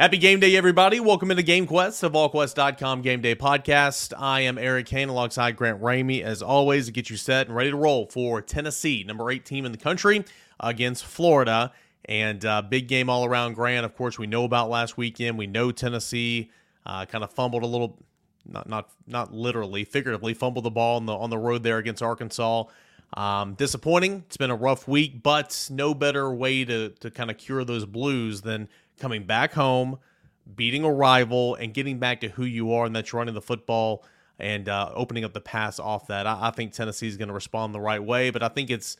Happy game day, everybody. Welcome into Game Quest, a VolQuest.com game day podcast. I am Eric Kane alongside Grant Ramey, as always, to get you set and ready to roll for Tennessee, number 8 team in the country, against Florida. And big game all around, Grant. Of course, we know about last weekend. We know Tennessee kind of fumbled a little, not literally, figuratively, fumbled the ball on the road there against Arkansas. Disappointing. It's been a rough week, but no better way to kind of cure those blues than coming back home, beating a rival, and getting back to who you are, and that's running the football and opening up the pass off that. I think Tennessee is going to respond the right way, but I think it's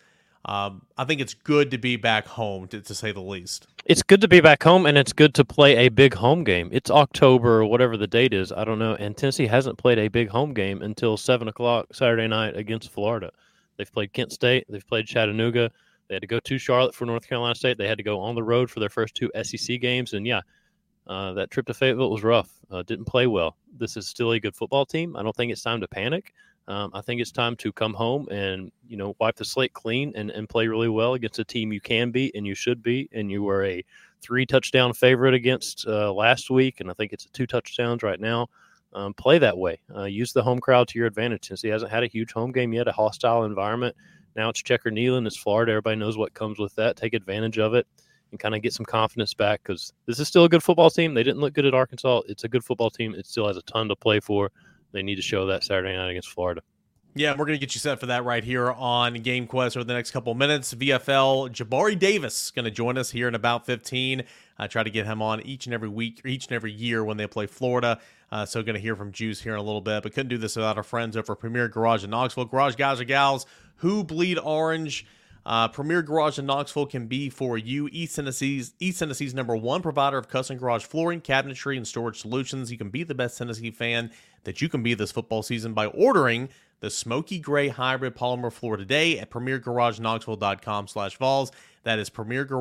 good to be back home, to say the least. It's good to be back home, and it's good to play a big home game. It's October or whatever the date is. I don't know. And Tennessee hasn't played a big home game until 7 o'clock Saturday night against Florida. They've played Kent State. They've played Chattanooga. They had to go to Charlotte for North Carolina State. They had to go on the road for their first 2 SEC games. And, that trip to Fayetteville was rough. Didn't play well. This is still a good football team. I don't think it's time to panic. I think it's time to come home and, wipe the slate clean and play really well against a team you can beat and you should beat. And you were a 3-touchdown favorite against last week, and I think it's 2 touchdowns right now. Play that way. Use the home crowd to your advantage. Since he hasn't had a huge home game yet, a hostile environment. Now it's Checker Neyland. It's Florida. Everybody knows what comes with that. Take advantage of it and kind of get some confidence back, because this is still a good football team. They didn't look good at Arkansas. It's a good football team. It still has a ton to play for. They need to show that Saturday night against Florida. Yeah, we're going to get you set for that right here on Game Quest over the next couple of minutes. VFL Jabari Davis going to join us here in about 15. I try to get him on each and every week, or each and every year when they play Florida. So going to hear from Juice here in a little bit, but couldn't do this without our friends over Premier Garage in Knoxville. Garage guys or gals who bleed orange. Premier Garage in Knoxville can be for you. East Tennessee's number 1 provider of custom garage flooring, cabinetry, and storage solutions. You can be the best Tennessee fan that you can be this football season by ordering the Smoky Gray Hybrid Polymer Floor today at premiergarageknoxville.com/Vols. That is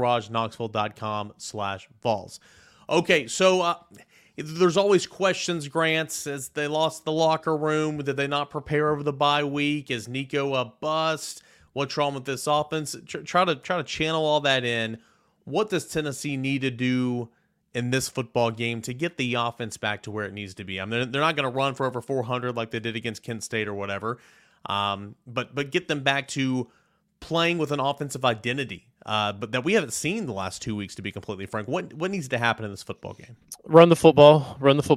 premiergarageknoxville.com/Vols. Okay, so there's always questions, Grant, as they lost the locker room. Did they not prepare over the bye week? Is Nico a bust? What's wrong with this offense? Try to channel all that in. What does Tennessee need to do in this football game to get the offense back to where it needs to be? I mean, they're not going to run for over 400 like they did against Kent State or whatever, but get them back to playing with an offensive identity, but that we haven't seen the last 2 weeks, to be completely frank. What needs to happen in this football game? Run the football.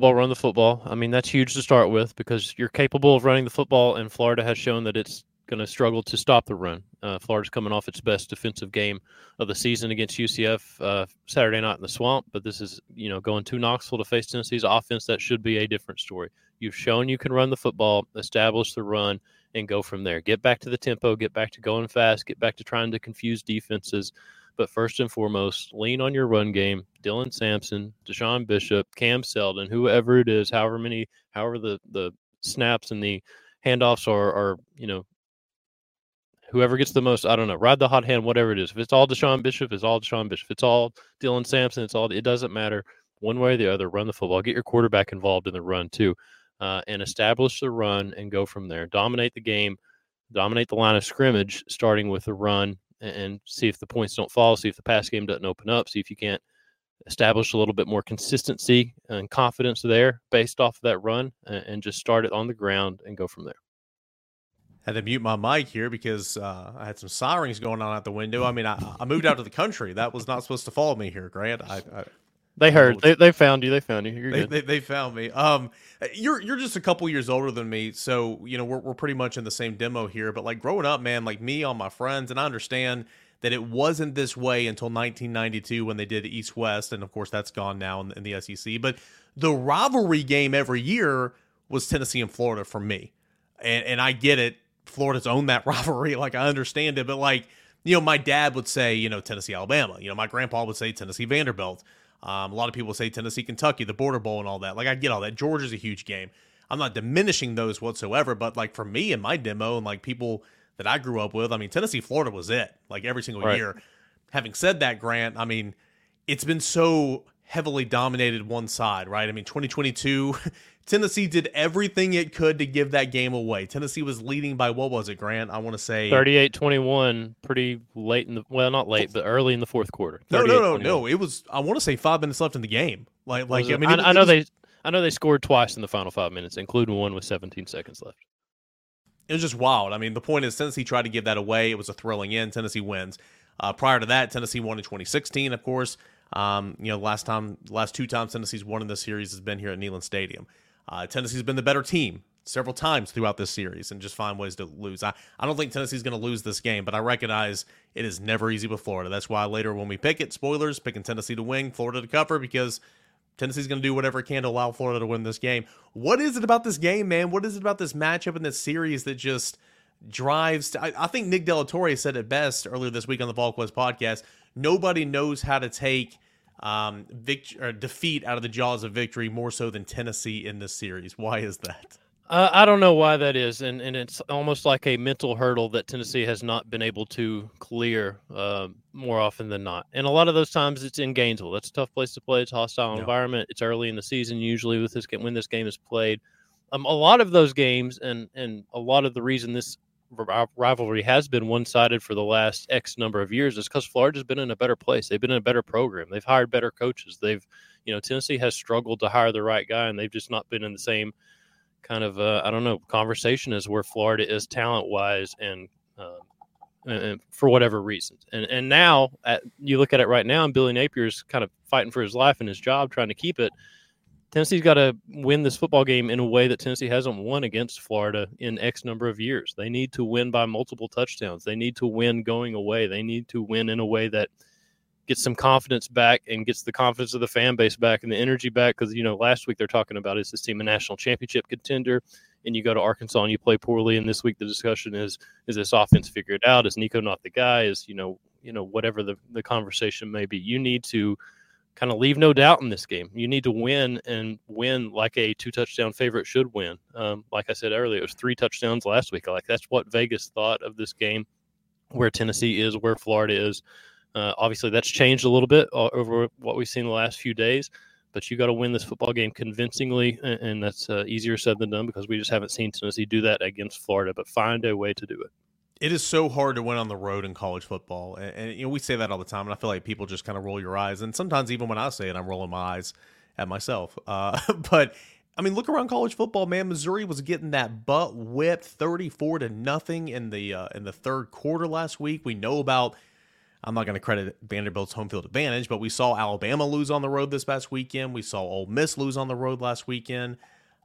I mean, that's huge to start with, because you're capable of running the football, and Florida has shown that it's going to struggle to stop the run. Florida's coming off its best defensive game of the season against UCF Saturday night in the Swamp, but this is, going to Knoxville to face Tennessee's offense. That should be a different story. You've shown you can run the football, establish the run, and go from there. Get back to the tempo, get back to going fast, get back to trying to confuse defenses. But first and foremost, lean on your run game. Dylan Sampson, Deshaun Bishop, Cam Seldon, whoever it is, however the snaps and the handoffs are whoever gets the most, I don't know, ride the hot hand, whatever it is. If it's all Deshaun Bishop, it's all Deshaun Bishop. If it's all Dylan Sampson, it doesn't matter. One way or the other, run the football. Get your quarterback involved in the run too, and establish the run and go from there. Dominate the game, dominate the line of scrimmage, starting with the run, and see if the points don't fall, see if the pass game doesn't open up, see if you can't establish a little bit more consistency and confidence there based off of that run, and just start it on the ground and go from there. Had to mute my mic here because I had some sirens going on out the window. I mean, I moved out to the country. That was not supposed to follow me here, Grant. They heard. They found you. You're good. They found me. You're just a couple years older than me, so we're pretty much in the same demo here. But like growing up, man, like me, all my friends, and I understand that it wasn't this way until 1992 when they did East-West, and of course that's gone now in the SEC. But the rivalry game every year was Tennessee and Florida for me, and I get it. Florida's owned that rivalry. Like, I understand it, but my dad would say, Tennessee, Alabama. My grandpa would say Tennessee, Vanderbilt. A lot of people say Tennessee, Kentucky, the Border Bowl and all that. Like, I get all that. Georgia's a huge game. I'm not diminishing those whatsoever, but like for me and my demo and like people that I grew up with, I mean, Tennessee, Florida was it, like every single year. Having said that, Grant, I mean, it's been so heavily dominated one side, right? I mean, 2022, Tennessee did everything it could to give that game away. Tennessee was leading by, what was it, Grant? I want to say 38-21, pretty late not late, but early in the fourth quarter. No. It was, I want to say 5 minutes left in the game. I know they scored twice in the final 5 minutes, including one with 17 seconds left. It was just wild. I mean, the point is Tennessee tried to give that away. It was a thrilling end. Tennessee wins. Prior to that, Tennessee won in 2016, of course. Last 2 times Tennessee's won in this series has been here at Neyland Stadium. Tennessee's been the better team several times throughout this series and just find ways to lose. I don't think Tennessee's going to lose this game, but I recognize it is never easy with Florida. That's why later when we pick it, spoilers, picking Tennessee to win, Florida to cover, because Tennessee's going to do whatever it can to allow Florida to win this game. What is it about this game, man? What is it about this matchup and this series that just drives? I think Nick De La Torre said it best earlier this week on the VolQuest podcast. Nobody knows how to take defeat out of the jaws of victory more so than Tennessee in this series. Why is that? I don't know why that is, and it's almost like a mental hurdle that Tennessee has not been able to clear more often than not. And a lot of those times it's in Gainesville. That's a tough place to play. It's a hostile environment. It's early in the season usually with this game, when this game is played. A lot of those games and a lot of the reason this rivalry has been one-sided for the last X number of years is because Florida's been in a better place. They've been in a better program. They've hired better coaches. Tennessee has struggled to hire the right guy, and they've just not been in the same kind of conversation as where Florida is talent-wise and for whatever reasons. And now you look at it right now, and Billy Napier's kind of fighting for his life and his job, trying to keep it. Tennessee's got to win this football game in a way that Tennessee hasn't won against Florida in X number of years. They need to win by multiple touchdowns. They need to win going away. They need to win in a way that gets some confidence back and gets the confidence of the fan base back and the energy back. Because, last week they're talking about, is this team a national championship contender? And you go to Arkansas and you play poorly. And this week the discussion is this offense figured out? Is Nico not the guy? Is, whatever the conversation may be. You need to kind of leave no doubt in this game. You need to win and win like a 2-touchdown favorite should win. Like I said earlier, it was 3 touchdowns last week. That's what Vegas thought of this game, where Tennessee is, where Florida is. Obviously, that's changed a little bit over what we've seen the last few days, but you got to win this football game convincingly, and that's easier said than done because we just haven't seen Tennessee do that against Florida, but find a way to do it. It is so hard to win on the road in college football. And we say that all the time, and I feel like people just kind of roll your eyes. And sometimes even when I say it, I'm rolling my eyes at myself. But, I mean, look around college football, man. Missouri was getting that butt whipped 34-0 in the third quarter last week. We know about, I'm not going to credit Vanderbilt's home field advantage, but we saw Alabama lose on the road this past weekend. We saw Ole Miss lose on the road last weekend.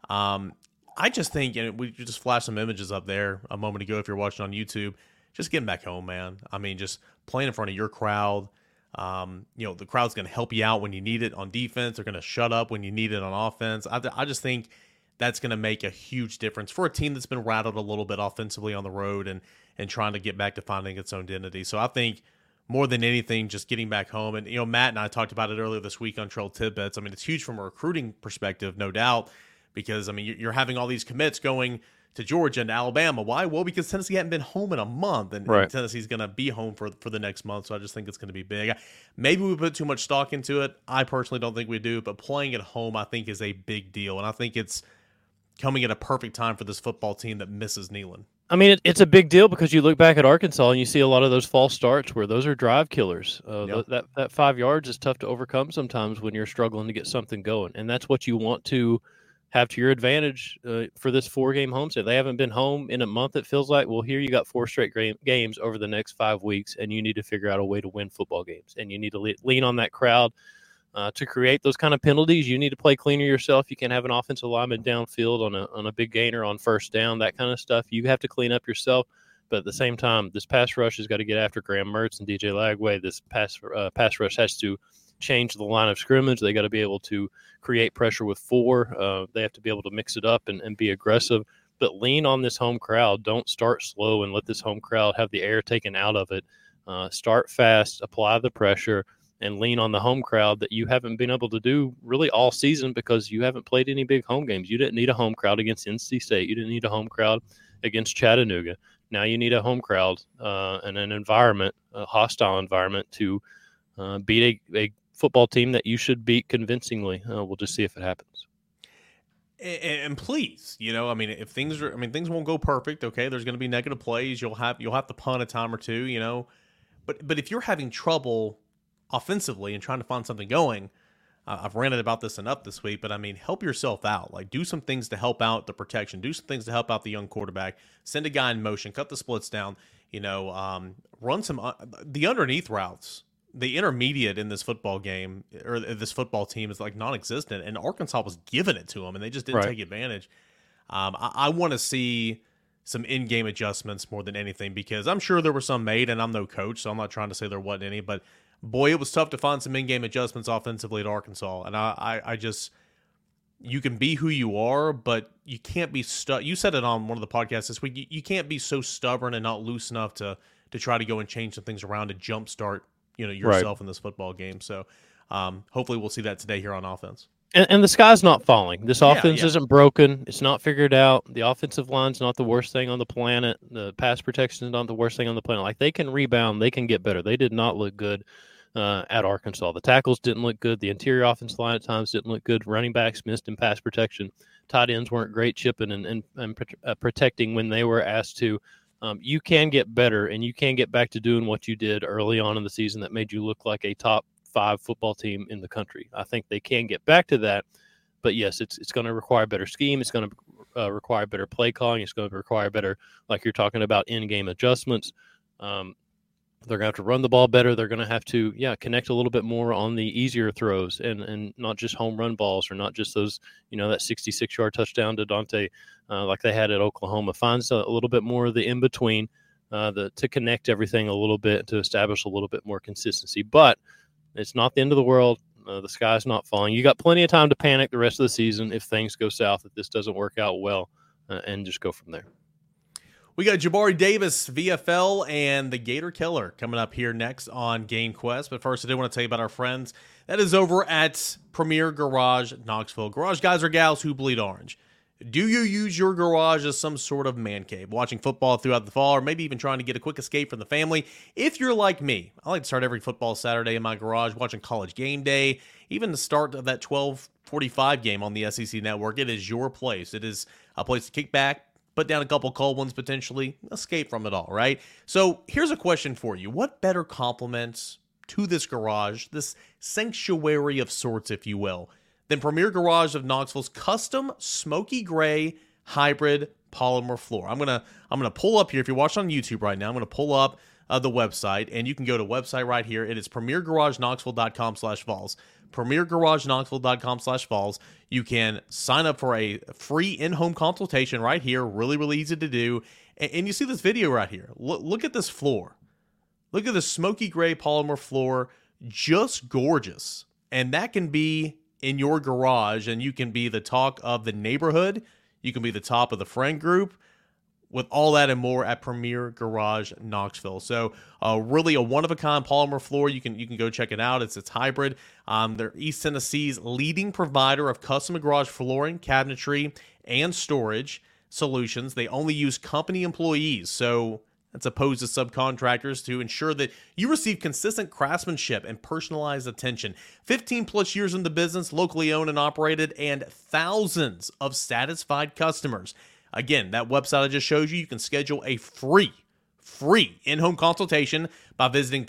I just think, and we just flashed some images up there a moment ago if you're watching on YouTube, just getting back home, man. I mean, just playing in front of your crowd. The crowd's going to help you out when you need it on defense. They're going to shut up when you need it on offense. I just think that's going to make a huge difference for a team that's been rattled a little bit offensively on the road and trying to get back to finding its own identity. So I think more than anything, just getting back home. And, Matt and I talked about it earlier this week on Trail Tidbits. I mean, it's huge from a recruiting perspective, no doubt. Because, I mean, you're having all these commits going to Georgia and Alabama. Why? Well, because Tennessee hadn't been home in a month, and Tennessee's going to be home for the next month, so I just think it's going to be big. Maybe we put too much stock into it. I personally don't think we do, but playing at home I think is a big deal, and I think it's coming at a perfect time for this football team that misses Neyland. I mean, it's a big deal because you look back at Arkansas and you see a lot of those false starts where those are drive killers. That 5 yards is tough to overcome sometimes when you're struggling to get something going, and that's what you want to have to your advantage for this 4-game homestand. They haven't been home in a month, it feels like. Well, here you got 4 straight games over the next 5 weeks, and you need to figure out a way to win football games. And you need to lean on that crowd to create those kind of penalties. You need to play cleaner yourself. You can't have an offensive lineman downfield on a big gainer on first down, that kind of stuff. You have to clean up yourself. But at the same time, this pass rush has got to get after Graham Mertz and DJ Lagway. This pass rush has to change the line of scrimmage. They got to be able to create pressure with 4. They have to be able to mix it up and be aggressive, but lean on this home crowd. Don't start slow and let this home crowd have the air taken out of it. Start fast, apply the pressure, and lean on the home crowd that you haven't been able to do really all season because you haven't played any big home games. You didn't need a home crowd against NC State. You didn't need a home crowd against Chattanooga. Now you need a home crowd and an environment, a hostile environment to beat a football team that you should beat convincingly. We'll just see if it happens. And please, I mean, if things are, I mean, things won't go perfect. Okay, there's going to be negative plays. You'll have to punt a time or two. But if you're having trouble offensively and trying to find something going, I've ranted about this enough this week. But I mean, help yourself out. Like, do some things to help out the protection. Do some things to help out the young quarterback. Send a guy in motion. Cut the splits down. Run some the underneath routes. The intermediate in this football game or this football team is like non-existent, and Arkansas was giving it to them, and they just didn't take advantage. I want to see some in-game adjustments more than anything, because I'm sure there were some made, and I'm no coach, so I'm not trying to say there wasn't any, but boy, it was tough to find some in-game adjustments offensively at Arkansas, and I just, you can be who you are, but you can't be stuck. You said it on one of the podcasts this week. You can't be so stubborn and not loose enough to try to go and change some things around to jumpstart yourself in this football game. So hopefully we'll see that today here on offense. And the sky's not falling. This offense isn't broken. It's not figured out. The offensive line's not the worst thing on the planet. The pass protection is not the worst thing on the planet. Like, they can rebound. They can get better. They did not look good at Arkansas. The tackles didn't look good. The interior offensive line at times didn't look good. Running backs missed in pass protection. Tight ends weren't great chipping and protecting when they were asked to. You can get better, and you can get back to doing what you did early on in the season that made you look like a top 5 football team in the country. I think they can get back to that, but yes, it's going to require better scheme. It's going to require better play calling. It's going to require better, like you're talking about, in-game adjustments. They're going to have to run the ball better. They're going to have to, connect a little bit more on the easier throws and not just home run balls, or not just those, that 66-yard touchdown to Dante like they had at Oklahoma. Finds a little bit more of the in-between to connect everything a little bit, to establish a little bit more consistency. But it's not the end of the world. The sky's not falling. You got plenty of time to panic the rest of the season if things go south, if this doesn't work out well, and just go from there. We got Jabari Davis, VFL, and the Gator Killer coming up here next on Game Quest. But first, I did want to tell you about our friends that is over at Premier Garage Knoxville. Garage guys or gals who bleed orange. Do you use your garage as some sort of man cave, watching football throughout the fall, or maybe even trying to get a quick escape from the family? If you're like me, I like to start every football Saturday in my garage watching College Game Day, even the start of that 12:45 game on the SEC Network. It is your place. It is a place to kick back, put down a couple cold ones, potentially escape from it all, right? So here's a question for you. What better compliments to this garage, this sanctuary of sorts, if you will, than Premier Garage of Knoxville's custom smoky gray hybrid polymer floor? I'm gonna pull up here. If you're watching on YouTube right now, I'm gonna pull up the website, and you can go to website right here. It is premiergarageknoxville.com/falls. premiergarageknoxville.com/falls. You can sign up for a free in-home consultation right here. Really, really easy to do. And you see this video right here. Look at this floor. Look at this smoky gray polymer floor. Just gorgeous. And that can be in your garage, and you can be the talk of the neighborhood. You can be the top of the friend group. With all that and more at Premier Garage Knoxville. So really a one-of-a-kind polymer floor. You can go check it out. It's hybrid. They're East Tennessee's leading provider of custom garage flooring, cabinetry, and storage solutions. They only use company employees, so that's opposed to subcontractors, to ensure that you receive consistent craftsmanship and personalized attention. 15-plus years in the business, locally owned and operated, and thousands of satisfied customers. Again, that website I just showed you, you can schedule a free in-home consultation by visiting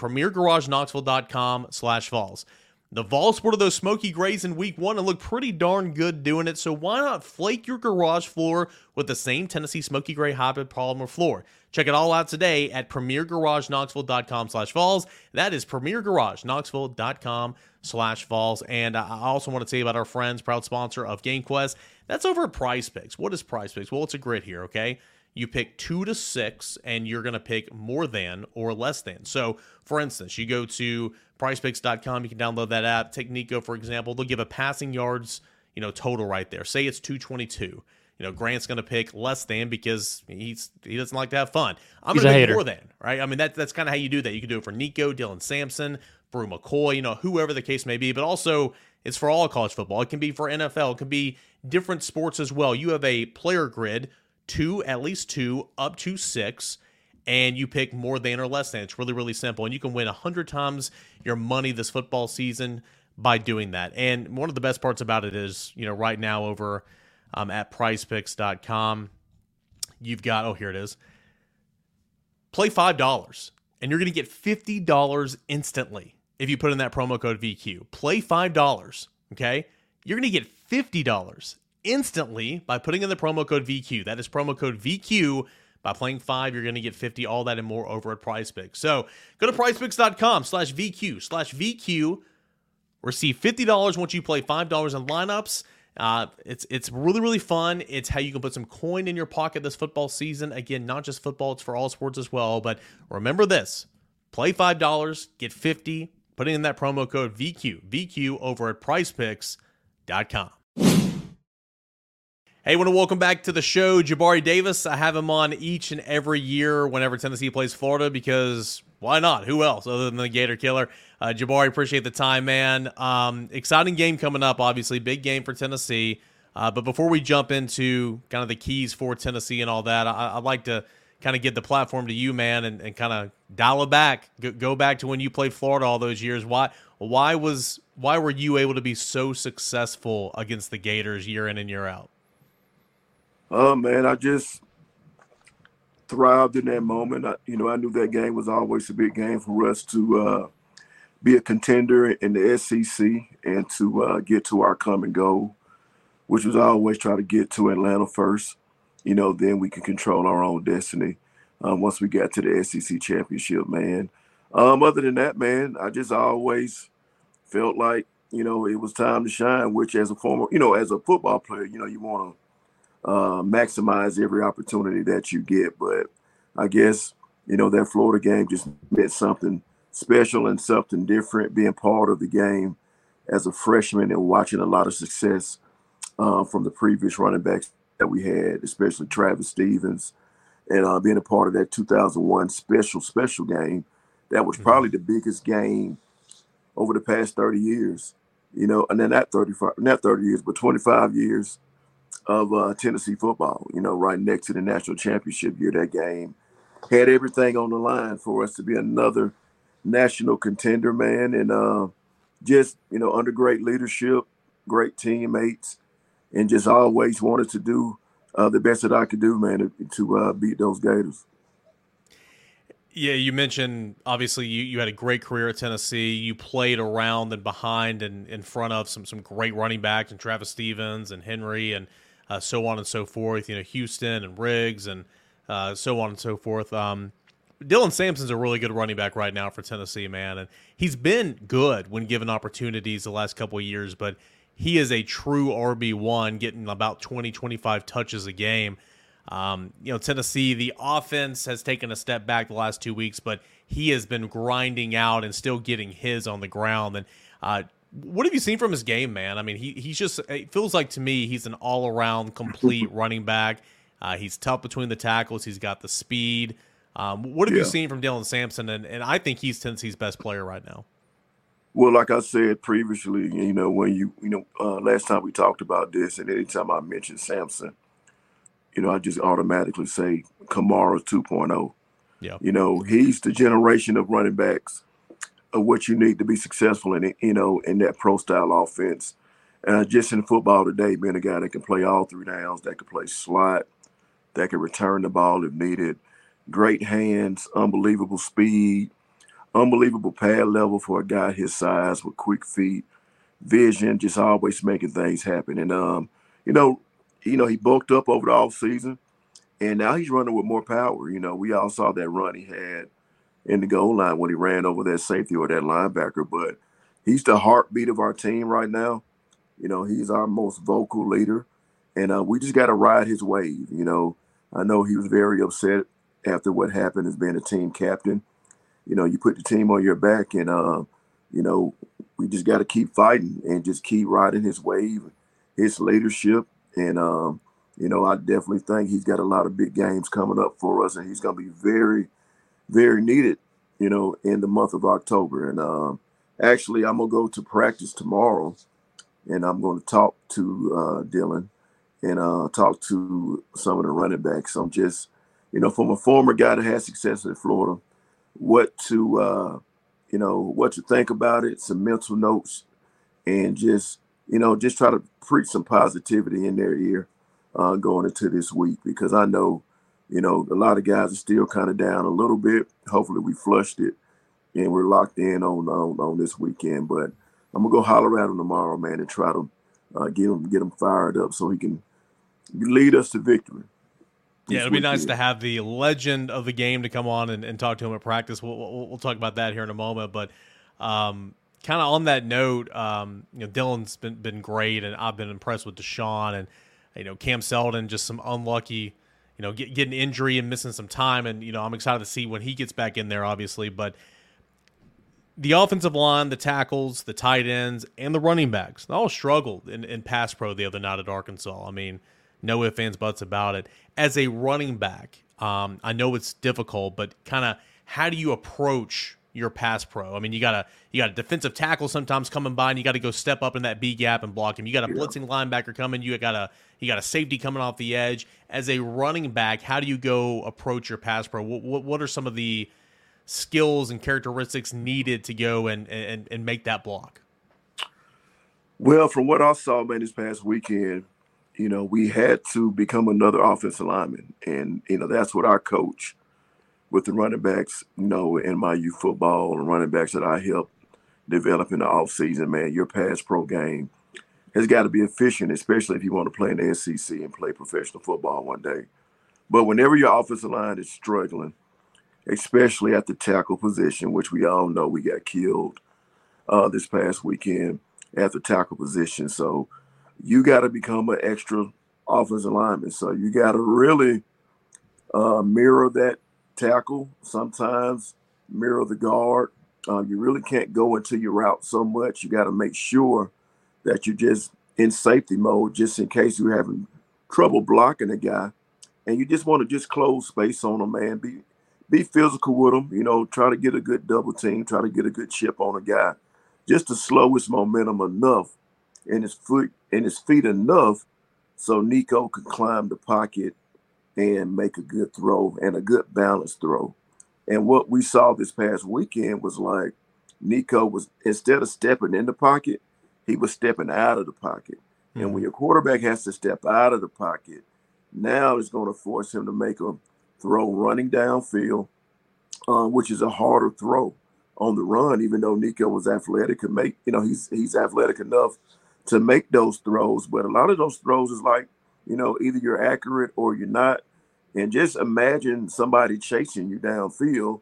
premiergarageknoxville.com/falls. The Vols sported those smoky grays in week 1 and look pretty darn good doing it, so why not flake your garage floor with the same Tennessee smoky gray hybrid polymer floor? Check it all out today at premiergarageknoxville.com/falls. That is premiergarageknoxville.com/falls. And I also want to tell you about our friends, proud sponsor of Game Quest. That's over at Prize Picks. What is Prize Picks? Well, it's a grid here, okay? You pick 2 to 6, and you're going to pick more than or less than. So, for instance, you go to prizepicks.com. You can download that app. Take Nico, for example. They'll give a passing yards, total right there. Say it's 222. Grant's going to pick less than because he doesn't like to have fun. I'm going to pick more than, right? I mean, that's kind of how you do that. You can do it for Nico, Dylan Sampson, Brew McCoy, whoever the case may be. But also, it's for all college football. It can be for NFL. It can be different sports as well. You have a player grid, at least 2, up to 6, and you pick more than or less than. It's really, really simple. And you can win 100 times your money this football season by doing that. And one of the best parts about it is, right now over at PrizePicks.com. You've got, oh, here it is. Play $5, and you're going to get $50 instantly if you put in that promo code VQ. Play $5, okay? You're going to get $50 instantly by putting in the promo code VQ. That is promo code VQ. By playing 5, you're going to get 50, all that and more over at PrizePicks. So go to PrizePicks.com/VQ. Receive $50 once you play $5 in lineups. It's really, really fun. It's how you can put some coin in your pocket this football season. Again, not just football, it's for all sports as well. But remember this, play $5, get 50, putting in that promo code VQ over at PrizePicks.com. Hey, I want to welcome back to the show Jabari Davis. I have him on each and every year whenever Tennessee plays Florida because why not? Who else other than the Gator Killer? Jabari, appreciate the time, man. Exciting game coming up, obviously. Big game for Tennessee. But before we jump into kind of the keys for Tennessee and all that, I'd like to kind of give the platform to you, man, and kind of dial it back. Go back to when you played Florida all those years. Why were you able to be so successful against the Gators year in and year out? Oh, man, I just thrived in that moment. I knew that game was always a big game for us to be a contender in the SEC and to get to our common goal, which was always try to get to Atlanta first. Then we can control our own destiny once we got to the SEC championship, man. Other than that, man, I just always felt like, it was time to shine, which as a former, as a football player, you want to maximize every opportunity that you get. But I guess, that Florida game just meant something special and something different, being part of the game as a freshman and watching a lot of success from the previous running backs that we had, especially Travis Stevens, and being a part of that 2001 special game. That was probably the biggest game over the past 30 years, and then not 30 years, but 25 years of Tennessee football, right next to the national championship year. That game had everything on the line for us to be another national contender, man. And just, under great leadership, great teammates, and just always wanted to do the best that I could do, man, to beat those Gators. Yeah, you mentioned, obviously, you had a great career at Tennessee. You played around and behind and in front of some great running backs, and Travis Stevens and Henry and so on and so forth, Houston and Riggs and so on and so forth. Dylan Sampson's a really good running back right now for Tennessee, man. And he's been good when given opportunities the last couple of years, but he is a true RB1, getting about 20, 25 touches a game. Tennessee, the offense has taken a step back the last 2 weeks, but he has been grinding out and still getting his on the ground. And what have you seen from his game, man? I mean, he's just, it feels like to me he's an all-around complete running back. He's tough between the tackles. He's got the speed. What have you seen from Dylan Sampson? And I think he's Tennessee's best player right now. Well, like I said previously, when last time we talked about this, and anytime I mention Sampson, I just automatically say Kamara 2.0. Yeah. He's the generation of running backs of what you need to be successful in, in that pro-style offense. Just in football today, being a guy that can play all three downs, that can play slot, that can return the ball if needed, great hands, unbelievable speed, unbelievable pad level for a guy his size with quick feet, vision, just always making things happen. And, he bulked up over the offseason, and now he's running with more power. We all saw that run he had in the goal line when he ran over that safety or that linebacker, but he's the heartbeat of our team right now. He's our most vocal leader, and we just got to ride his wave. I know he was very upset after what happened as being a team captain. You put the team on your back, and, we just got to keep fighting and just keep riding his wave, his leadership. And, I definitely think he's got a lot of big games coming up for us, and he's going to be very, very needed, in the month of October. And actually, I'm going to go to practice tomorrow, and I'm going to talk to Dylan and talk to some of the running backs. I'm just, from a former guy that had success in Florida, what to think about it, some mental notes, and just try to preach some positivity in their ear going into this week, because I know, a lot of guys are still kind of down a little bit. Hopefully we flushed it and we're locked in on this weekend. But I'm gonna go holler at him tomorrow, man, and try to get him fired up so he can lead us to victory. Yeah, it'd be nice to have the legend of the game to come on and talk to him at practice. We'll talk about that here in a moment. But kind of on that note, Dylan's been great, and I've been impressed with Deshaun, and Cam Seldon, just some unlucky, getting injury and missing some time, and I'm excited to see when he gets back in there, obviously. But the offensive line, the tackles, the tight ends, and the running backs, they all struggled in pass pro the other night at Arkansas. I mean, no ifs, ands, buts about it. As a running back, I know it's difficult, but kind of how do you approach your pass pro? I mean, you got a defensive tackle sometimes coming by, and you got to go step up in that B gap and block him. You got a blitzing linebacker coming. You got a safety coming off the edge. As a running back, how do you go approach your pass pro? What are some of the skills and characteristics needed to go and make that block? Well, from what I saw, man, this past weekend, we had to become another offensive lineman. And, that's what our coach with the running backs, in my youth football and running backs that I helped develop in the offseason, man, your pass pro game has got to be efficient, especially if you want to play in the SEC and play professional football one day. But whenever your offensive line is struggling, especially at the tackle position, which we all know we got killed this past weekend at the tackle position. So you got to become an extra offensive lineman. So you got to really mirror that tackle, sometimes mirror the guard. You really can't go into your route so much. You got to make sure that you're just in safety mode, just in case you're having trouble blocking a guy. And you just want to just close space on them, man. Be physical with them, try to get a good double team, try to get a good chip on a guy, just to slow his momentum enough and his feet enough so Nico could climb the pocket and make a good throw and a good balanced throw. And what we saw this past weekend was like Nico was, instead of stepping in the pocket, he was stepping out of the pocket. Mm-hmm. And when your quarterback has to step out of the pocket, now it's going to force him to make a throw running downfield, which is a harder throw on the run, even though Nico was athletic and he's athletic enough to make those throws. But a lot of those throws is like, either you're accurate or you're not. And just imagine somebody chasing you downfield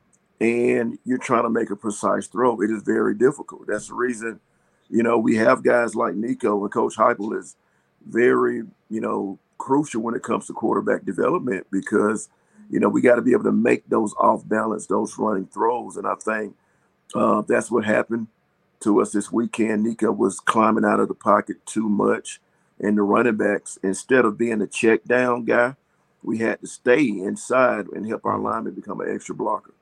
and you're trying to make a precise throw. It is very difficult. That's the reason, we have guys like Nico, and Coach Heupel is very, crucial when it comes to quarterback development, because, we got to be able to make those off balance, those running throws. And I think that's what happened to us this weekend. Nico was climbing out of the pocket too much, and the running backs, instead of being a check down guy, we had to stay inside and help our linemen become an extra blocker.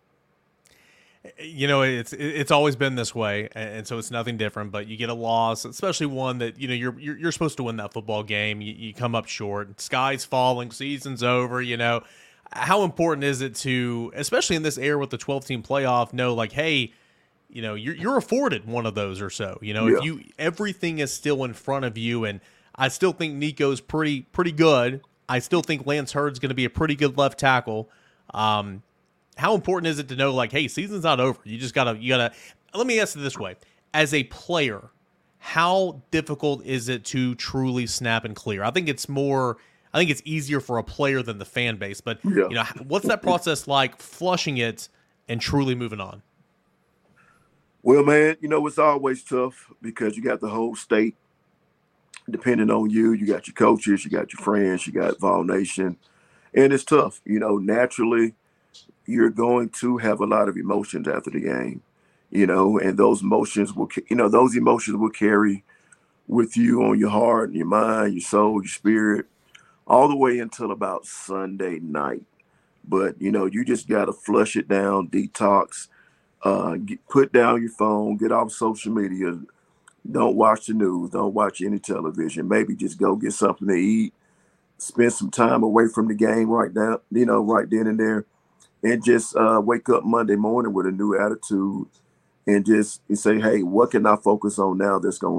It's always been this way, and so it's nothing different. But you get a loss, especially one that you're supposed to win that football game. You come up short. Sky's falling. Season's over. How important is it to, especially in this era with the 12-team playoff, know like, hey, you're afforded one of those or so. If everything is still in front of you, and I still think Nico's pretty good. I still think Lance Heard's going to be a pretty good left tackle. How important is it to know, like, hey, season's not over. You gotta. Let me ask it this way: as a player, how difficult is it to truly snap and clear? I think it's easier for a player than the fan base. But what's that process like, flushing it and truly moving on? Well, man, it's always tough because you got the whole state depending on you. You got your coaches, you got your friends, you got Vol Nation, and it's tough. Naturally, you're going to have a lot of emotions after the game, and those emotions will carry with you on your heart and your mind, your soul, your spirit, all the way until about Sunday night. But, you just got to flush it down, detox, put down your phone, get off social media. Don't watch the news. Don't watch any television. Maybe just go get something to eat, spend some time away from the game right then and there. And just wake up Monday morning with a new attitude and just say, hey, what can I focus on now that's going to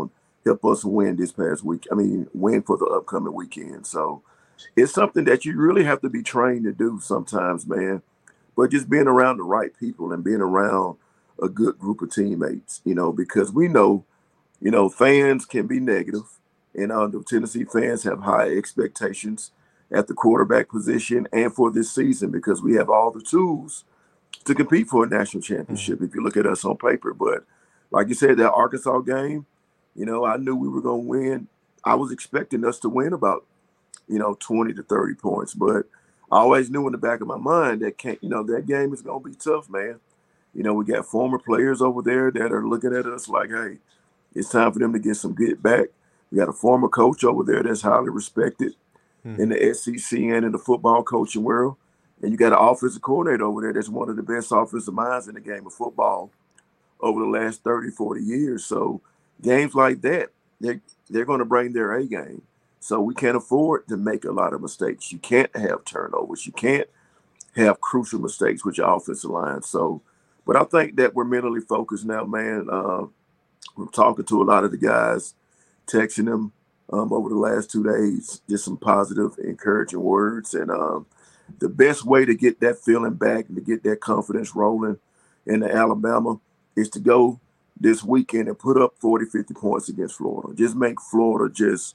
help us win this past week. I mean, win for the upcoming weekend. So it's something that you really have to be trained to do sometimes, man. But just being around the right people and being around a good group of teammates, because we know, fans can be negative, and the Tennessee fans have high expectations at the quarterback position and for this season because we have all the tools to compete for a national championship if you look at us on paper. But like you said, that Arkansas game, I knew we were going to win. I was expecting us to win about, 20 to 30 points. But I always knew in the back of my mind that that game is going to be tough, man. We got former players over there that are looking at us like, hey, it's time for them to get some get back. We got a former coach over there that's highly respected in the SEC and in the football coaching world. And you got an offensive coordinator over there that's one of the best offensive minds in the game of football over the last 30, 40 years. So games like that, they're going to bring their A game. So we can't afford to make a lot of mistakes. You can't have turnovers. You can't have crucial mistakes with your offensive line. So, but I think that we're mentally focused now, man. I'm talking to a lot of the guys, texting them over the last 2 days, just some positive, encouraging words. And the best way to get that feeling back and to get that confidence rolling in Alabama is to go this weekend and put up 40, 50 points against Florida. Just make Florida just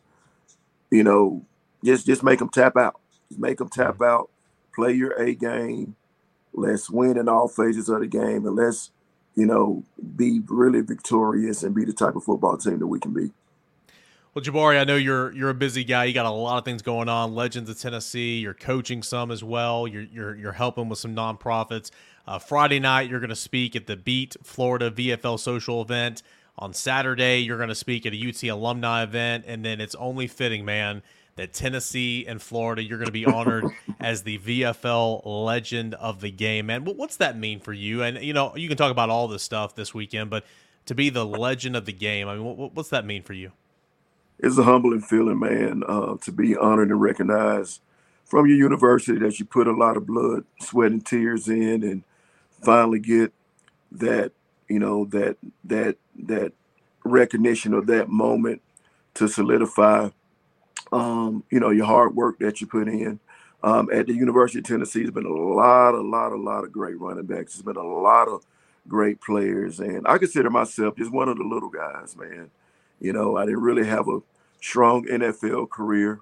make them tap out. Just make them tap out, play your A game. Let's win in all phases of the game, and let's, be really victorious and be the type of football team that we can be. Well, Jabari, I know you're a busy guy. You got a lot of things going on. Legends of Tennessee. You're coaching some as well. You're helping with some nonprofits. Friday night, you're going to speak at the Beat Florida VFL social event. On Saturday, you're going to speak at a UT alumni event, and then it's only fitting, man, that Tennessee and Florida, you're going to be honored as the VFL Legend of the Game, man. What's that mean for you? And, you can talk about all this stuff this weekend, but to be the Legend of the Game, I mean, what's that mean for you? It's a humbling feeling, man, to be honored and recognized from your university that you put a lot of blood, sweat, and tears in, and finally get that, that recognition of that moment to solidify, your hard work that you put in. At the University of Tennessee, there's been a lot of great running backs. There's been a lot of great players, and I consider myself just one of the little guys, man. I didn't really have a strong NFL career.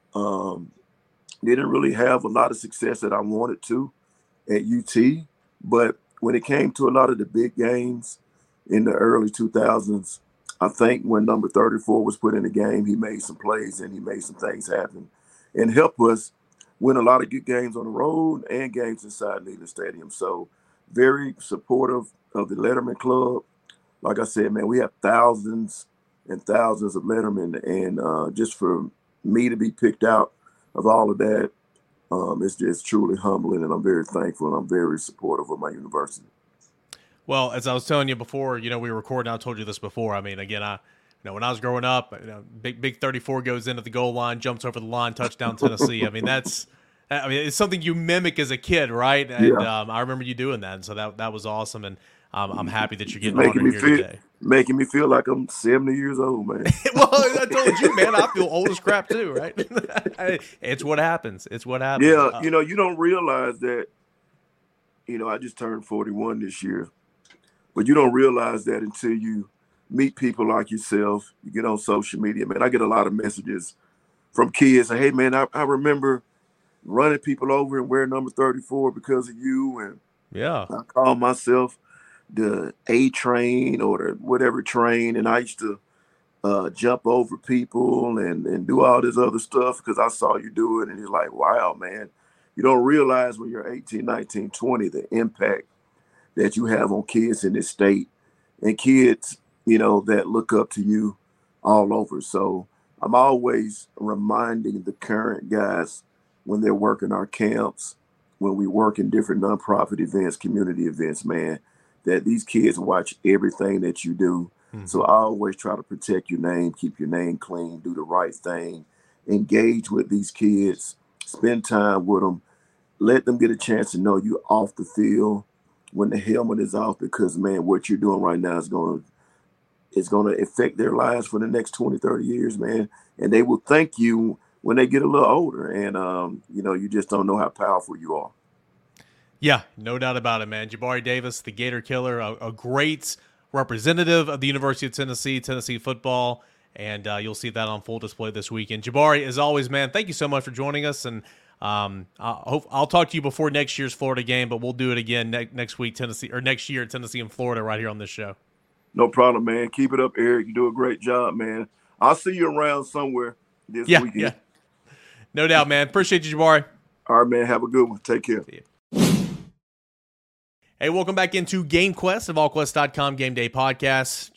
Didn't really have a lot of success that I wanted to at UT, but when it came to a lot of the big games in the early 2000s, I think when number 34 was put in the game, he made some plays and he made some things happen and helped us win a lot of good games on the road and games inside Neyland Stadium. So very supportive of the Letterman Club. Like I said, man, we have thousands and thousands of Lettermen, and just for me to be picked out of all of that, it's just truly humbling, and I'm very thankful, and I'm very supportive of my university. Well, as I was telling you before, we were recording. I told you this before. I mean, again, when I was growing up, big 34 goes into the goal line, jumps over the line, touchdown Tennessee. I mean, it's something you mimic as a kid, right? And Yeah. I remember you doing that, and so that was awesome. And I'm happy that you're getting honored here today. Making me feel like I'm 70 years old, man. Well, I told you, man, I feel old as crap too, right? It's what happens. It's what happens. Yeah, you don't realize that, I just turned 41 this year, but you don't realize that until you meet people like yourself. You get on social media, man. I get a lot of messages from kids saying, hey, man, I remember running people over and wearing number 34 because of you. And yeah, I call myself the A train or the whatever train, and I used to jump over people and do all this other stuff because I saw you do it. And it's like, wow, man, you don't realize when you're 18, 19, 20, the impact that you have on kids in this state and kids, that look up to you all over. So I'm always reminding the current guys when they're working our camps, when we work in different nonprofit events, community events, man, that these kids watch everything that you do. Mm-hmm. So I always try to protect your name, keep your name clean, do the right thing, engage with these kids, spend time with them, let them get a chance to know you off the field when the helmet is off, because, man, what you're doing right now is going to is going to affect their lives for the next 20, 30 years, man. And they will thank you when they get a little older. And, you just don't know how powerful you are. Yeah, no doubt about it, man. Jabari Davis, the Gator Killer, a great representative of the University of Tennessee football, and you'll see that on full display this weekend. Jabari, as always, man, thank you so much for joining us, and I'll talk to you before next year's Florida game, but we'll do it again next week, next year, Tennessee and Florida, right here on this show. No problem, man. Keep it up, Eric. You do a great job, man. I'll see you around somewhere this weekend. Yeah, no doubt, man. Appreciate you, Jabari. All right, man. Have a good one. Take care. See you. Hey, welcome back into Game Quest of AllQuest.com Game Day Podcast.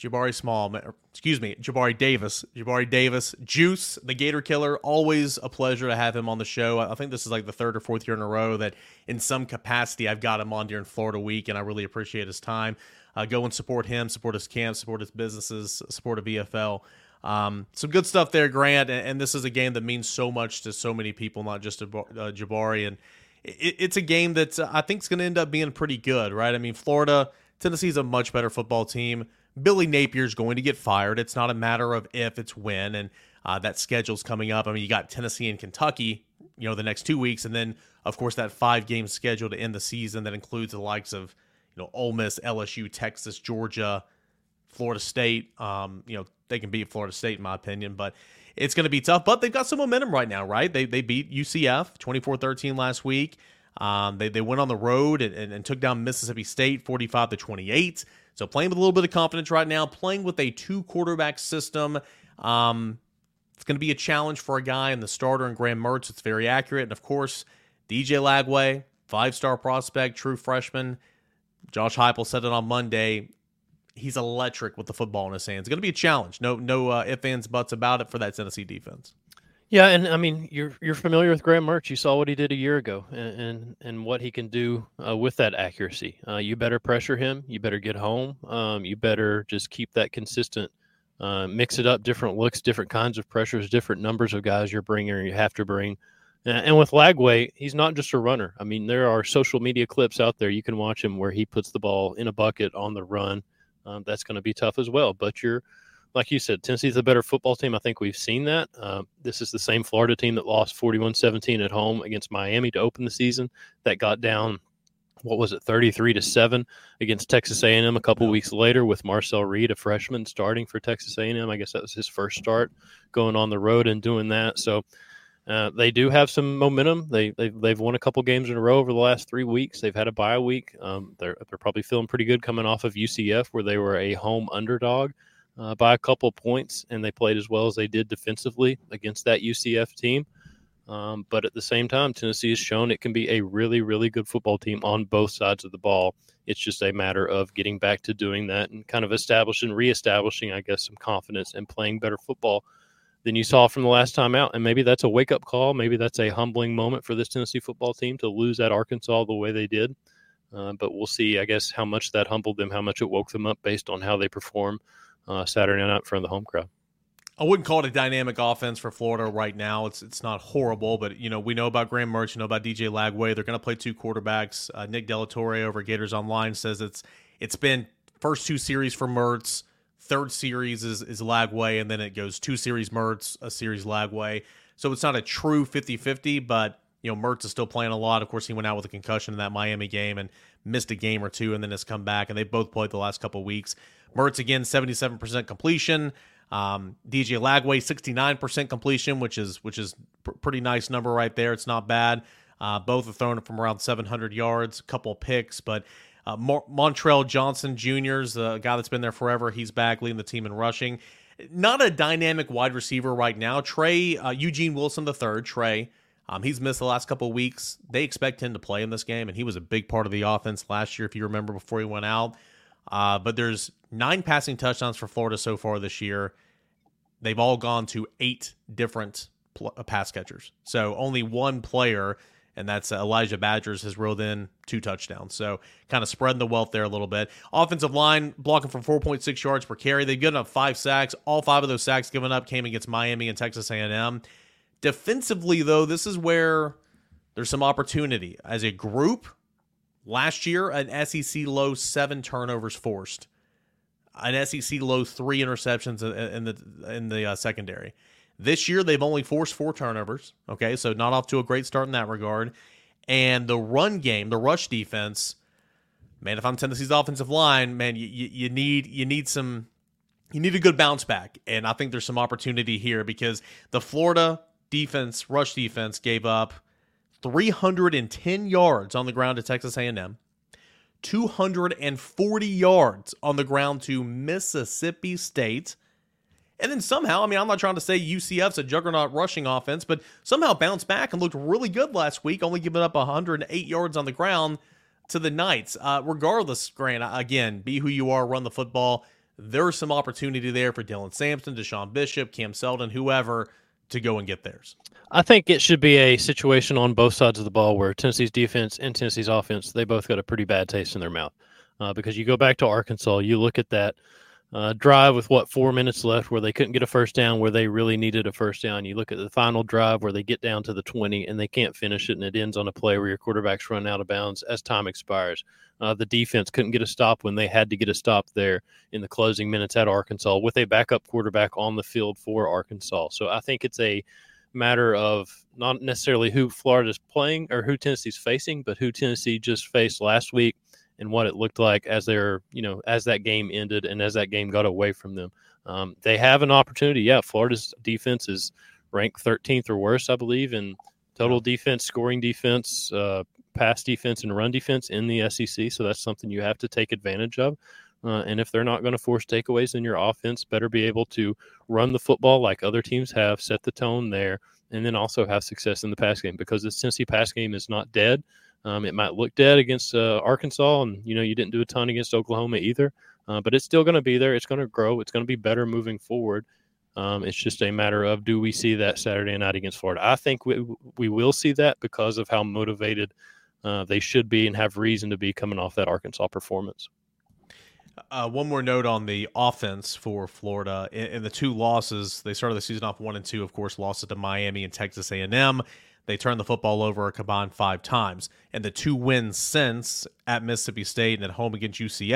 Jabari Davis, Juice, the Gator Killer. Always a pleasure to have him on the show. I think this is like the third or fourth year in a row that in some capacity I've got him on during Florida Week, and I really appreciate his time. Go and support him, support his camp, support his businesses, support a VFL. Some good stuff there, Grant, and this is a game that means so much to so many people, not just to Jabari, and it's a game that I think is going to end up being pretty good, right? I mean, Tennessee's a much better football team. Billy Napier's going to get fired. It's not a matter of if, it's when, and that schedule's coming up. I mean, you got Tennessee and Kentucky, the next 2 weeks, and then, of course, that 5-game schedule to end the season that includes the likes of, Ole Miss, LSU, Texas, Georgia, Florida State. They can beat Florida State, in my opinion, but it's going to be tough, but they've got some momentum right now, right? They beat UCF 24-13 last week. They went on the road and took down Mississippi State 45-28. So playing with a little bit of confidence right now, playing with a 2-quarterback system. It's going to be a challenge for a guy in the starter in Graham Mertz. It's very accurate. And, of course, DJ Lagway, 5-star prospect, true freshman. Josh Heupel said it on Monday. He's electric with the football in his hands. It's going to be a challenge. No ifs, ands, buts about it for that Tennessee defense. Yeah, and I mean, you're familiar with Graham Mertz. You saw what he did a year ago, and what he can do with that accuracy. You better pressure him. You better get home. You better just keep that consistent. Mix it up, different looks, different kinds of pressures, different numbers of guys you're bringing or you have to bring. And with Lagway, he's not just a runner. I mean, there are social media clips out there. You can watch him where he puts the ball in a bucket on the run. That's going to be tough as well. But like you said, Tennessee's a better football team. I think we've seen that. This is the same Florida team that lost 41-17 at home against Miami to open the season. That got down, 33-7 against Texas A&M a couple weeks later with Marcel Reed, a freshman, starting for Texas A&M. I guess that was his first start going on the road and doing that. So they do have some momentum. They've won a couple games in a row over the last 3 weeks. They've had a bye week. They're probably feeling pretty good coming off of UCF, where they were a home underdog by a couple points, and they played as well as they did defensively against that UCF team. But at the same time, Tennessee has shown it can be a really, really good football team on both sides of the ball. It's just a matter of getting back to doing that and kind of reestablishing, I guess, some confidence and playing better football than you saw from the last time out. And maybe that's a wake-up call. Maybe that's a humbling moment for this Tennessee football team to lose at Arkansas the way they did. But we'll see, I guess, how much that humbled them, how much it woke them up based on how they perform Saturday night in front of the home crowd. I wouldn't call it a dynamic offense for Florida right now. It's not horrible, but we know about Graham Mertz, about DJ Lagway. They're going to play 2 quarterbacks. Nick Delatorre over Gators Online says it's been first 2 series for Mertz. Third series is Lagway, and then it goes 2 series Mertz, a series Lagway. So it's not a true 50-50, but Mertz is still playing a lot. Of course, he went out with a concussion in that Miami game and missed a game or 2, and then has come back, and they both played the last couple of weeks. Mertz, again, 77% completion. DJ Lagway, 69% completion, which is pretty nice number right there. It's not bad. Both are thrown from around 700 yards, a couple of picks, but Montrell Johnson Jr. is the guy that's been there forever. He's back leading the team in rushing. Not a dynamic wide receiver right now. Eugene Wilson III, Trey, he's missed the last couple of weeks. They expect him to play in this game, and he was a big part of the offense last year, if you remember, before he went out. But there's 9 passing touchdowns for Florida so far this year. They've all gone to 8 different pass catchers. So only one player, and that's Elijah Badgers, has reeled in 2 touchdowns. So kind of spreading the wealth there a little bit. Offensive line blocking for 4.6 yards per carry. They've given up 5 sacks. All 5 of those sacks given up came against Miami and Texas A&M. Defensively, though, this is where there's some opportunity. As a group, last year, an SEC low 7 turnovers forced. an SEC low 3 interceptions in the secondary. This year, they've only forced 4 turnovers. Okay, so not off to a great start in that regard. And the run game, the rush defense, man, if I'm Tennessee's offensive line, man, you need a good bounce back. And I think there's some opportunity here because the Florida defense, rush defense, gave up 310 yards on the ground to Texas A&M, 240 yards on the ground to Mississippi State. And then somehow, I mean, I'm not trying to say UCF's a juggernaut rushing offense, but somehow bounced back and looked really good last week, only giving up 108 yards on the ground to the Knights. Regardless, Grant, again, be who you are, run the football. There's some opportunity there for Dylan Sampson, Deshaun Bishop, Cam Seldon, whoever, to go and get theirs. I think it should be a situation on both sides of the ball where Tennessee's defense and Tennessee's offense, they both got a pretty bad taste in their mouth. Because you go back to Arkansas, you look at that drive with 4 minutes left where they couldn't get a first down, where they really needed a first down. You look at the final drive where they get down to the 20 and they can't finish it, and it ends on a play where your quarterback's run out of bounds as time expires. The defense couldn't get a stop when they had to get a stop there in the closing minutes at Arkansas with a backup quarterback on the field for Arkansas. So I think it's a matter of not necessarily who Florida's playing or who Tennessee's facing, but who Tennessee just faced last week and what it looked like as as that game ended and as that game got away from them. They have an opportunity. Yeah, Florida's defense is ranked 13th or worse, I believe, in total defense, scoring defense, pass defense, and run defense in the SEC. So that's something you have to take advantage of. And if they're not going to force takeaways in your offense, better be able to run the football like other teams have, set the tone there, and then also have success in the pass game because the Tennessee pass game is not dead. It might look dead against Arkansas, and you didn't do a ton against Oklahoma either, but it's still going to be there. It's going to grow. It's going to be better moving forward. It's just a matter of, do we see that Saturday night against Florida? I think we will see that because of how motivated they should be and have reason to be coming off that Arkansas performance. One more note on the offense for Florida. In the 2 losses, they started the season off 1-2, of course, losses to Miami and Texas A&M. They turned the football over a combined 5 times. And the 2 wins since at Mississippi State and at home against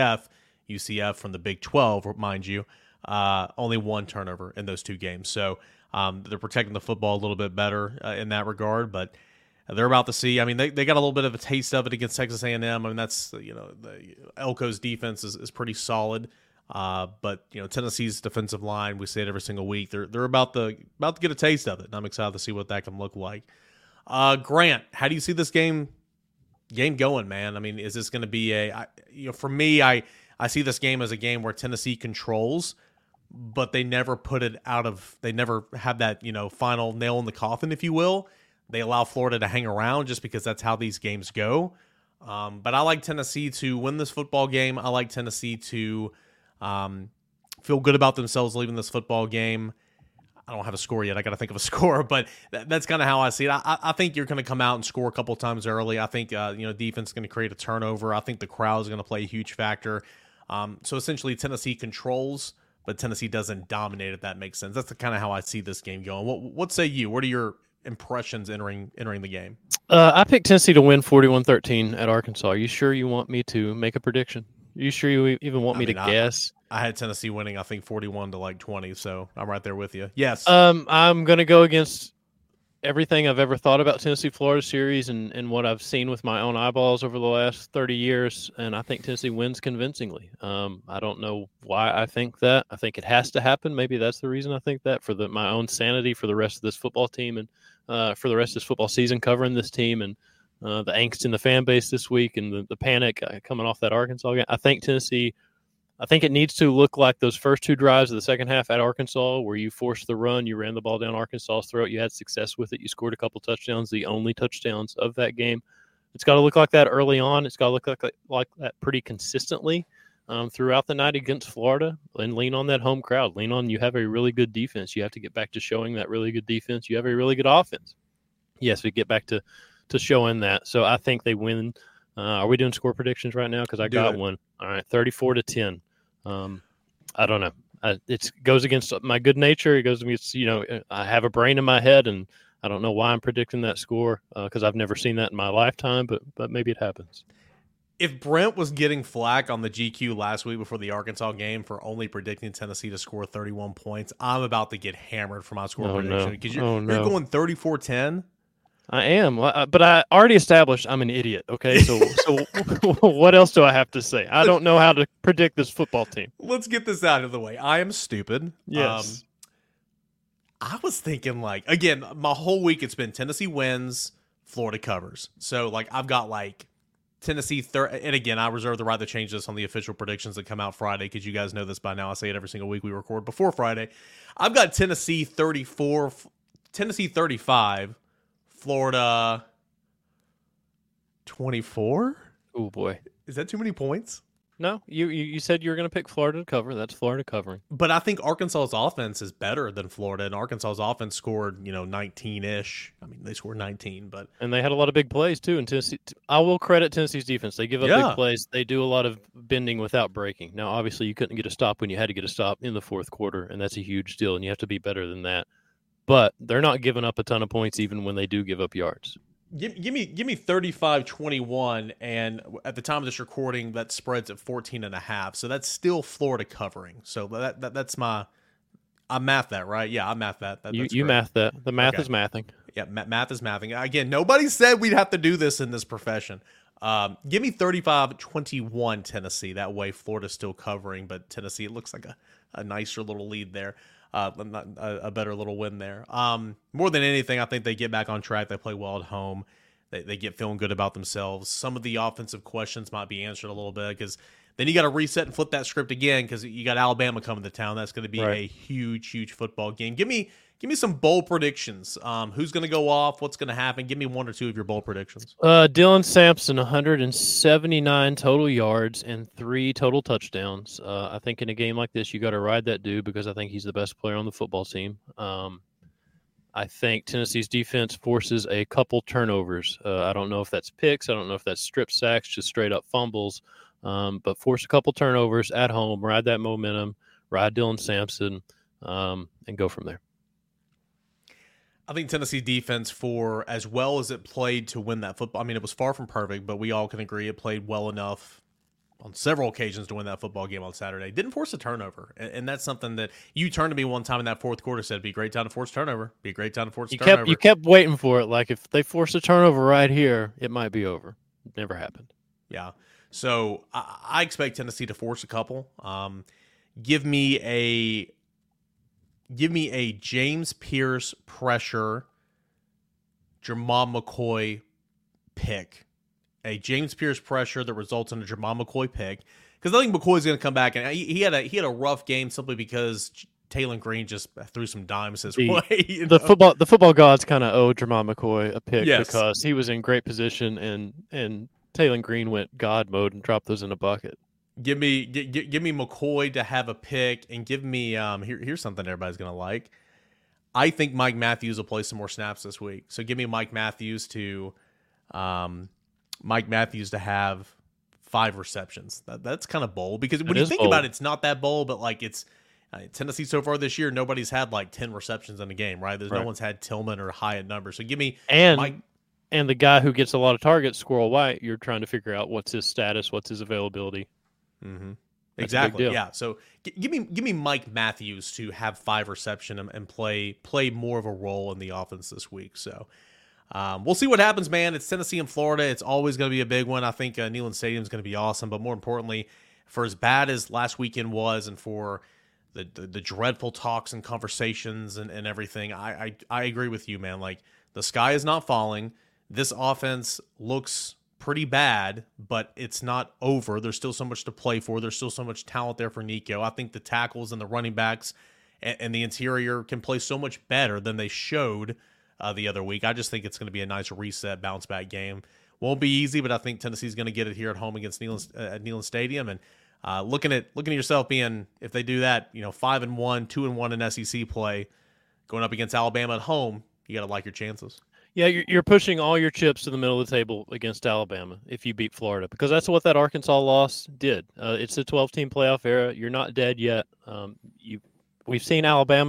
UCF from the Big 12, mind you, only 1 turnover in those 2 games. So they're protecting the football a little bit better in that regard. But they're about to see. I mean, they got a little bit of a taste of it against Texas A&M. I mean, that's, the Elko's defense is pretty solid. But Tennessee's defensive line, we say it every single week. They're about to get a taste of it, and I'm excited to see what that can look like. Grant, how do you see this game going, man? I mean, is this going to be for me, I see this game as a game where Tennessee controls, but they never they never have that, final nail in the coffin, if you will. They allow Florida to hang around just because that's how these games go. But I like Tennessee to win this football game. I like Tennessee to feel good about themselves leaving this football game. I don't have a score yet. I got to think of a score, but that's kind of how I see it. I think you're going to come out and score a couple times early. I think defense is going to create a turnover. I think the crowd is going to play a huge factor. So essentially, Tennessee controls, but Tennessee doesn't dominate. If that makes sense, that's kind of how I see this game going. What say you? What are your impressions entering the game? I picked Tennessee to win 41-13 at Arkansas. Are you sure you want me to make a prediction? Are you sure you even want me to guess? I had Tennessee winning, I think 41-20, so I'm right there with you. Yes. I'm going to go against everything I've ever thought about Tennessee-Florida series and what I've seen with my own eyeballs over the last 30 years, and I think Tennessee wins convincingly. I don't know why I think that. I think it has to happen. Maybe that's the reason I think that, for my own sanity for the rest of this football team and for the rest of this football season covering this team and the angst in the fan base this week and the panic coming off that Arkansas game. I think Tennessee, it needs to look like those first 2 drives of the second half at Arkansas where you forced the run, you ran the ball down Arkansas's throat, you had success with it, you scored a couple touchdowns, the only touchdowns of that game. It's got to look like that early on. It's got to look like that pretty consistently throughout the night against Florida, and lean on that home crowd. Lean on, you have a really good defense. You have to get back to showing that really good defense. You have a really good offense. Yes, we get back to showing that. So I think they win. Are we doing score predictions right now? Because I got one. All right, 34-10. I don't know. It goes against my good nature. It goes against, I have a brain in my head, and I don't know why I'm predicting that score because I've never seen that in my lifetime, but maybe it happens. If Brent was getting flack on the GQ last week before the Arkansas game for only predicting Tennessee to score 31 points, I'm about to get hammered for my score prediction because you're going 34-10. I am, but I already established I'm an idiot. Okay, so what else do I have to say? I don't know how to predict this football team. Let's get this out of the way. I am stupid. Yes. I was thinking, like, again, my whole week it's been Tennessee wins, Florida covers. So, like, I've got, like, Tennessee, and again, I reserve the right to change this on the official predictions that come out Friday because you guys know this by now. I say it every single week we record before Friday. I've got Tennessee 34, Tennessee 35, Florida 24. Oh boy, is that too many points? No, you said you were going to pick Florida to cover. That's Florida covering. But I think Arkansas's offense is better than Florida, and Arkansas's offense scored 19-ish. I mean, they scored 19, but and they had a lot of big plays too. And Tennessee, I will credit Tennessee's defense. They give up big plays. They do a lot of bending without breaking. Now, obviously, you couldn't get a stop when you had to get a stop in the fourth quarter, and that's a huge deal. And you have to be better than that. But they're not giving up a ton of points even when they do give up yards. Give me 35-21, and at the time of this recording, that spreads at 14.5. So that's still Florida covering. So that's my I math that, right? Yeah, I math that. You math that. The math is mathing. Yeah, math is mathing. Again, nobody said we'd have to do this in this profession. Give me 35-21 Tennessee. That way, Florida's still covering, but Tennessee, it looks like a nicer little lead there. A better little win there. More than anything, I think they get back on track. They play well at home. They get feeling good about themselves. Some of the offensive questions might be answered a little bit because then you got to reset and flip that script again because you got Alabama coming to town. That's going to be a huge, huge football game. Give me some bold predictions. Who's going to go off? What's going to happen? Give me one or two of your bold predictions. Dylan Sampson, 179 total yards and 3 total touchdowns. I think in a game like this, you got to ride that dude because I think he's the best player on the football team. I think Tennessee's defense forces a couple turnovers. I don't know if that's picks. I don't know if that's strip sacks, just straight up fumbles. But force a couple turnovers at home, ride that momentum, ride Dylan Sampson, and go from there. I think Tennessee defense, for as well as it played to win that football, I mean, it was far from perfect, but we all can agree it played well enough on several occasions to win that football game on Saturday. Didn't force a turnover, and that's something that you turned to me one time in that fourth quarter, said, be a great time to force turnover, be a great time to force turnover. You kept waiting for it. Like, if they force a turnover right here, it might be over. It never happened. Yeah. So I expect Tennessee to force a couple. Give me a James Pierce pressure, Jermon McCoy pick. A James Pierce pressure that results in a Jermon McCoy pick. Because I think McCoy's going to come back, and he had a rough game simply because Taylon Green just threw some dimes his way. The football gods kind of owe Jermon McCoy a pick because he was in great position, and Taylon Green went God mode and dropped those in a bucket. Give me McCoy to have a pick, and give me here's something everybody's gonna like. I think Mike Matthews will play some more snaps this week, so give me Mike Matthews to have 5 receptions. That's kind of bold because when you think about it, it's not that bold, but like it's Tennessee so far this year, nobody's had like 10 receptions in a game, right? No one's had Tillman or Hyatt numbers. So give me Mike. And the guy who gets a lot of targets, Squirrel White, you're trying to figure out what's his status, what's his availability. Mm-hmm. Exactly. Yeah. So give me Mike Matthews to have 5 reception and play more of a role in the offense this week. So we'll see what happens, man. It's Tennessee and Florida. It's always going to be a big one. I think Neyland Stadium is going to be awesome. But more importantly, for as bad as last weekend was, and for the dreadful talks and conversations and everything, I agree with you, man. Like, the sky is not falling. This offense looks pretty bad, but it's not over. There's still so much to play for. There's still so much talent there for Nico. I think the tackles and the running backs and the interior can play so much better than they showed the other week. I just think it's going to be a nice reset, bounce back game. Won't be easy, but I think Tennessee's going to get it here at home against Neyland Stadium. And looking at yourself being, if they do that, 5-1, 2-1 in SEC play, going up against Alabama at home, you got to like your chances. Yeah, you're pushing all your chips to the middle of the table against Alabama if you beat Florida, because that's what that Arkansas loss did. It's a 12-team playoff era. You're not dead yet. We've seen Alabama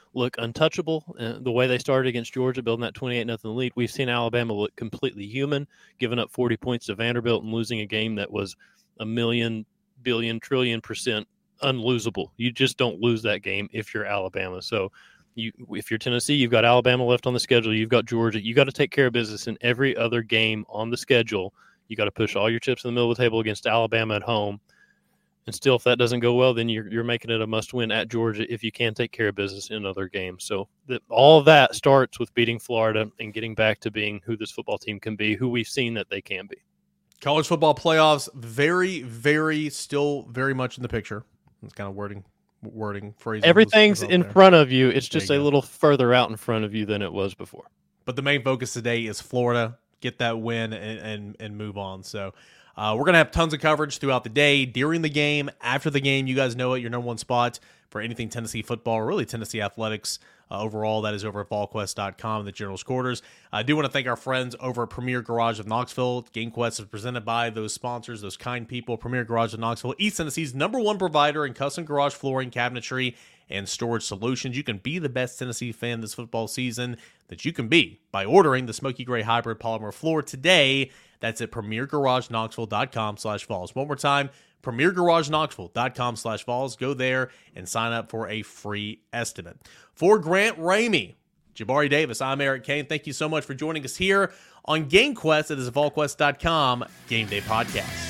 look untouchable. The way they started against Georgia, building that 28-0 lead, we've seen Alabama look completely human, giving up 40 points to Vanderbilt and losing a game that was a million, billion, trillion% unlosable. You just don't lose that game if you're Alabama. So if you're Tennessee, you've got Alabama left on the schedule. You've got Georgia. You got to take care of business in every other game on the schedule. You got to push all your chips in the middle of the table against Alabama at home. And still, if that doesn't go well, then you're making it a must-win at Georgia if you can take care of business in other games. So all of that starts with beating Florida and getting back to being who this football team can be, who we've seen that they can be. College football playoffs, still very much in the picture. It's kind of wording phrase. Everything's in front of you. It's just a little further out in front of you than it was before. But the main focus today is Florida. Get that win and move on. So we're going to have tons of coverage throughout the day, during the game, after the game. You guys know it, your number one spot for anything Tennessee football, or really Tennessee athletics overall. That is over at VolQuest.com, the General's Quarters. I do want to thank our friends over at Premier Garage of Knoxville. GameQuest is presented by those sponsors, those kind people. Premier Garage of Knoxville, East Tennessee's number one provider in custom garage flooring, cabinetry, and storage solutions. You can be the best Tennessee fan this football season that you can be by ordering the Smoky Gray Hybrid Polymer Floor today. That's at premiergarageknoxville.com/falls. One more time, premiergarageknoxville.com/falls. Go there and sign up for a free estimate. For Grant Ramey, Jabari Davis, I'm Eric Kane. Thank you so much for joining us here on GameQuest. It is a VolQuest.com Game Day Podcast.